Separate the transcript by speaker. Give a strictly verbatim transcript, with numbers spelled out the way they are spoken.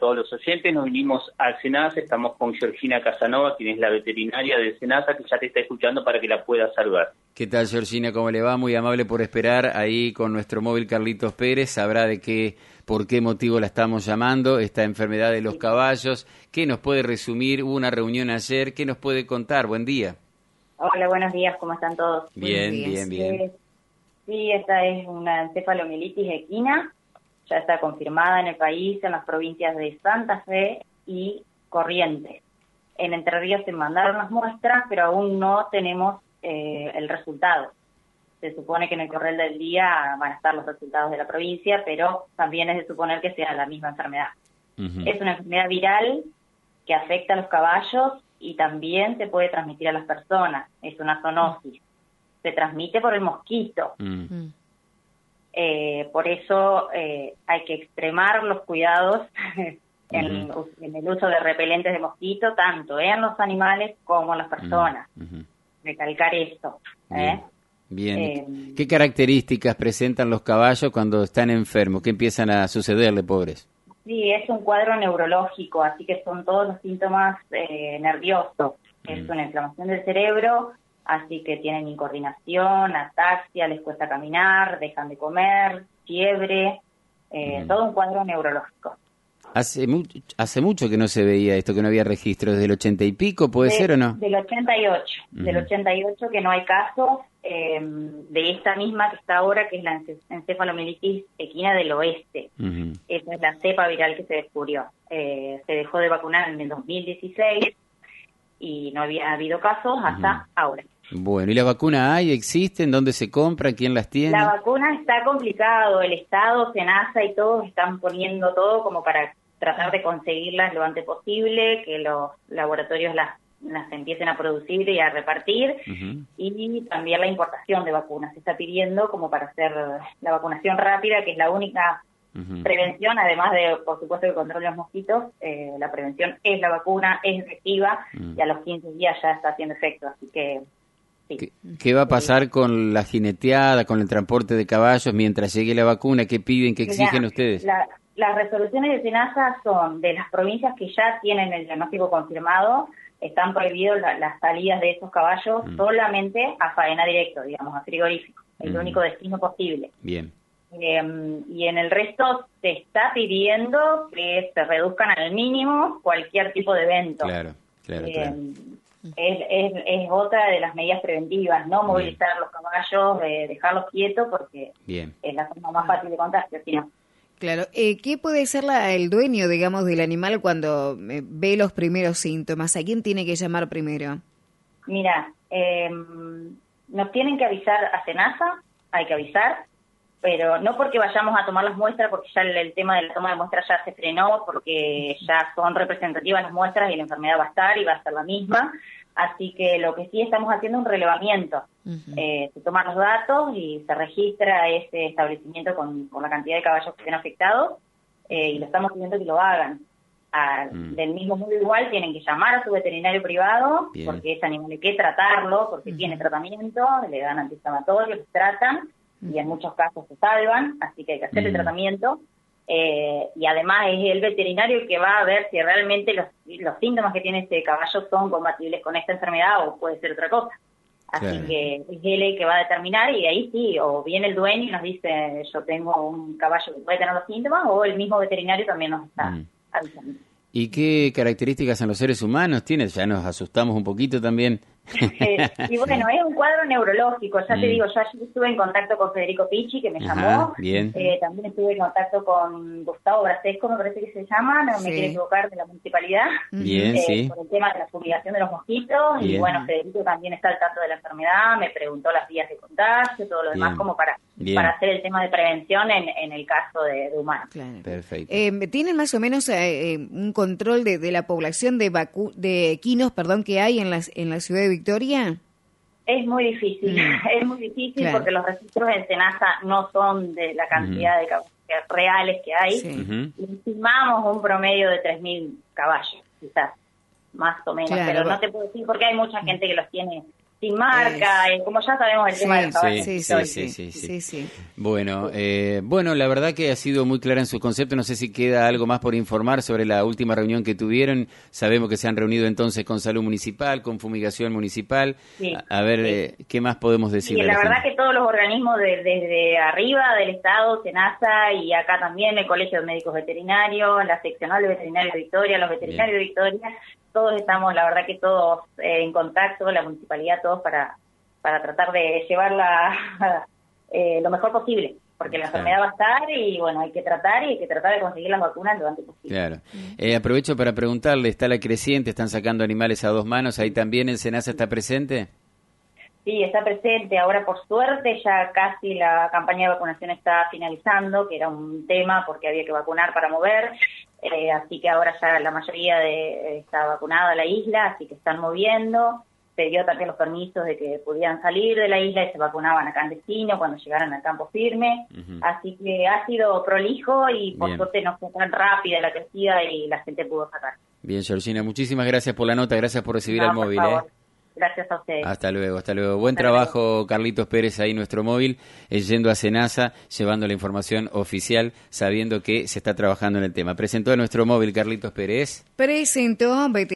Speaker 1: todos los oyentes. Nos vinimos a Senasa, estamos con Georgina Casanova, quien es la veterinaria de Senasa, que ya te está escuchando para que la pueda saludar.
Speaker 2: ¿Qué tal, Georgina? ¿Cómo le va? Muy amable por esperar ahí con nuestro móvil Carlitos Pérez. Sabrá de qué, por qué motivo la estamos llamando, esta enfermedad de los caballos. ¿Qué nos puede resumir? Hubo una reunión ayer, ¿qué nos puede contar? Buen día.
Speaker 3: Hola, buenos días, ¿cómo están todos?
Speaker 2: Bien, bien, bien.
Speaker 3: Eh, sí, esta es una encefalomielitis equina, ya está confirmada en el país, en las provincias de Santa Fe y Corrientes. En Entre Ríos se mandaron las muestras, pero aún no tenemos eh, el resultado. Se supone que en el correo del día van a estar los resultados de la provincia, pero también es de suponer que sea la misma enfermedad. Uh-huh. Es una enfermedad viral que afecta a los caballos y también se puede transmitir a las personas. Es una zoonosis. Se transmite por el mosquito. Uh-huh. Eh, por eso eh, hay que extremar los cuidados en, uh-huh. en el uso de repelentes de mosquito, tanto en los animales como en las personas. Uh-huh. Recalcar esto. ¿eh?
Speaker 2: Bien. Eh, ¿Qué características presentan los caballos cuando están enfermos? ¿Qué empiezan a sucederle, pobres?
Speaker 3: Sí, es un cuadro neurológico, así que son todos los síntomas eh, nerviosos. Mm. Es una inflamación del cerebro, así que tienen incoordinación, ataxia, les cuesta caminar, dejan de comer, fiebre, eh, mm. todo un cuadro neurológico.
Speaker 2: Hace, mu- hace mucho que no se veía esto, que no había registro, desde el ochenta y pico, ¿puede
Speaker 3: de,
Speaker 2: ser o no?
Speaker 3: Del ochenta y ocho, mm. del ochenta y ocho que no hay casos eh, de esta misma que está ahora, que es la encefalomielitis equina del oeste. Uh-huh. Esa es la cepa viral que se descubrió. Eh, se dejó de vacunar en el dos mil dieciséis y no había habido casos hasta uh-huh. ahora.
Speaker 2: Bueno, ¿y la vacuna hay? ¿Existen? ¿Dónde se compra? ¿Quién las tiene?
Speaker 3: La vacuna está complicado. El Estado, Senasa y todos están poniendo todo como para tratar de conseguirlas lo antes posible, que los laboratorios las, las empiecen a producir y a repartir, uh-huh. y también la importación de vacunas se está pidiendo como para hacer la vacunación rápida, que es la única uh-huh. prevención, además de, por supuesto, el control de los mosquitos. Eh, la prevención es la vacuna, es efectiva, uh-huh. y a los quince días ya está haciendo efecto, así que sí.
Speaker 2: ¿Qué, qué va a pasar con la jineteada, con el transporte de caballos mientras llegue la vacuna? ¿Qué piden, qué exigen
Speaker 3: Mirá,
Speaker 2: ustedes?
Speaker 3: La, Las resoluciones de Senasa son de las provincias que ya tienen el diagnóstico confirmado, están prohibidos la, las salidas de esos caballos mm. solamente a faena directo, digamos, a frigorífico, el mm. único destino posible.
Speaker 2: Bien.
Speaker 3: Eh, y en el resto se está pidiendo que se reduzcan al mínimo cualquier tipo de evento.
Speaker 2: Claro, claro,
Speaker 3: eh,
Speaker 2: claro.
Speaker 3: Es, es, es otra de las medidas preventivas, no movilizar Bien. los caballos, eh, dejarlos quietos, porque Bien. es la forma más fácil de contagio, sino.
Speaker 4: Claro, eh, ¿qué puede ser la, el dueño, digamos, del animal cuando eh, ve los primeros síntomas? ¿A quién tiene que llamar primero?
Speaker 3: Mira, eh, nos tienen que avisar a Senasa, hay que avisar, pero no porque vayamos a tomar las muestras, porque ya el, el tema de la toma de muestras ya se frenó, porque ya son representativas las muestras y la enfermedad va a estar y va a ser la misma. Así que lo que sí estamos haciendo es un relevamiento. Uh-huh. Eh, se toman los datos y se registra ese establecimiento con, con la cantidad de caballos que estén afectados, eh, y lo estamos pidiendo que lo hagan. A, uh-huh. Del mismo modo igual tienen que llamar a su veterinario privado, Bien. porque ese animal hay que tratarlo, porque uh-huh. tiene tratamiento, le dan antiinflamatorios, los tratan, uh-huh. y en muchos casos se salvan, así que hay que hacer uh-huh. el tratamiento. Eh, y además es el veterinario el que va a ver si realmente los, los síntomas que tiene este caballo son compatibles con esta enfermedad o puede ser otra cosa. Así claro. que es él el que va a determinar, y ahí sí, o viene el dueño y nos dice yo tengo un caballo que puede tener los síntomas, o el mismo veterinario también nos está mm. avisando.
Speaker 2: ¿Y qué características en los seres humanos tiene? Ya nos asustamos un poquito también.
Speaker 3: Eh, y bueno, es un cuadro neurológico, ya mm. te digo, yo ayer estuve en contacto con Federico Picci, que me Ajá, llamó,
Speaker 2: bien.
Speaker 3: Eh, también estuve en contacto con Gustavo Brasesco, me parece que se llama, no sí. me quiero equivocar, de la municipalidad,
Speaker 2: bien,
Speaker 3: eh,
Speaker 2: sí.
Speaker 3: por el tema de la fumigación de los mosquitos, bien. y bueno, Federico también está al tanto de la enfermedad, me preguntó las vías de contagio, todo lo demás, bien. como para bien. para hacer el tema de prevención en, en el caso de, de humanos.
Speaker 4: Claro.
Speaker 2: Perfecto.
Speaker 4: Eh, ¿Tienen más o menos eh, un control de, de la población de vacu de equinos, perdón, que hay en la, en la ciudad de Victoria?
Speaker 3: Es muy difícil, mm. es muy difícil claro. porque los registros en Senasa no son de la cantidad uh-huh. de caballos reales que hay. Sí. Uh-huh. Estimamos un promedio de tres mil caballos, quizás, más o menos, claro. pero no te puedo decir porque hay mucha gente que los tiene sin marca, eh, como ya sabemos el
Speaker 4: Sí,
Speaker 3: tema de los caballos.
Speaker 2: Sí,
Speaker 4: Sí,
Speaker 2: sí,
Speaker 4: sí,
Speaker 2: sí, sí,
Speaker 4: sí, sí.
Speaker 2: Bueno, eh, bueno, la verdad que ha sido muy clara en su concepto. No sé si queda algo más por informar sobre la última reunión que tuvieron. Sabemos que se han reunido entonces con Salud Municipal, con Fumigación Municipal.
Speaker 3: Sí,
Speaker 2: A, a ver,
Speaker 3: sí.
Speaker 2: eh, ¿qué más podemos decir?
Speaker 3: Y la verdad que todos los organismos de- desde arriba del Estado, SENASA y acá también el Colegio de Médicos Veterinarios, la seccional de veterinarios de Victoria, los veterinarios de Victoria, todos estamos, la verdad que todos eh, en contacto, la municipalidad, todos para, para tratar de llevarla eh, lo mejor posible, porque la
Speaker 2: Claro.
Speaker 3: enfermedad va a estar y bueno, hay que tratar y hay que tratar de conseguir las vacunas lo antes posible.
Speaker 2: Claro. Eh, aprovecho para preguntarle, ¿está la creciente? ¿Están sacando animales a dos manos? ¿Ahí también en Senasa está presente?
Speaker 3: Sí, está presente. Ahora, por suerte, ya casi la campaña de vacunación está finalizando, que era un tema porque había que vacunar para mover. Eh, así que ahora ya la mayoría de, está vacunada la isla, así que están moviendo. Se dio también los permisos de que pudieran salir de la isla y se vacunaban acá en destino cuando llegaran al campo firme.
Speaker 2: Ujú.
Speaker 3: Así que ha sido prolijo y por
Speaker 2: Bien.
Speaker 3: suerte no fue tan rápida la crecida y la gente pudo sacar.
Speaker 2: Bien, Georgina, muchísimas gracias por la nota, gracias por recibir
Speaker 3: No,
Speaker 2: al
Speaker 3: por
Speaker 2: móvil.
Speaker 3: favor.
Speaker 2: ¿eh?
Speaker 3: Gracias a ustedes.
Speaker 2: Hasta luego, hasta luego. Buen
Speaker 3: Hasta
Speaker 2: trabajo, Carlitos Pérez, ahí nuestro móvil, eh, yendo a Senasa, llevando la información oficial, sabiendo que se está trabajando en el tema. Presentó a nuestro móvil Carlitos Pérez.
Speaker 4: Presentó